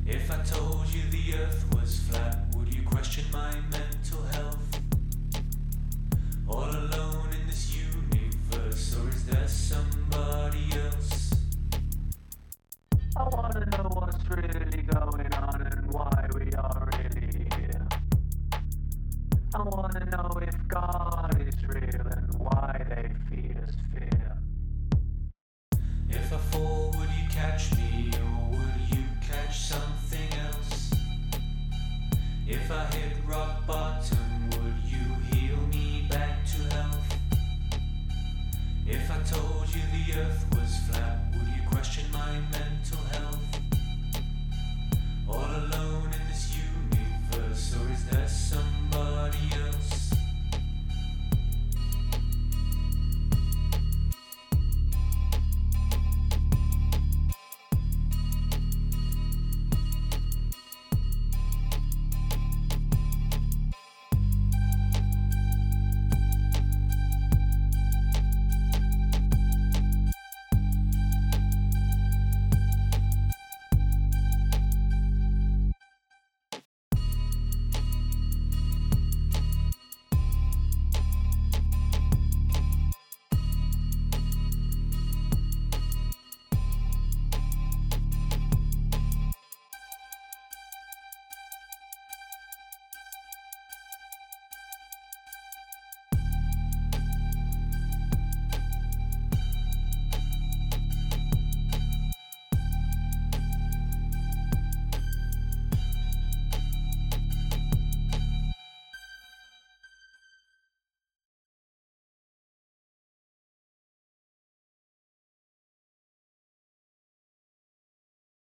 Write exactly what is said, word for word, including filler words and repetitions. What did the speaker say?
If I told you the earth was flat, would you question my mental health? All alone in this universe, or is there somebody else? I wanna know what's really going on and why we are really here. I wanna know if God is real and why they feed us fear. If I fall, would you catch me, or would you catch something else? If I hit rock bottom,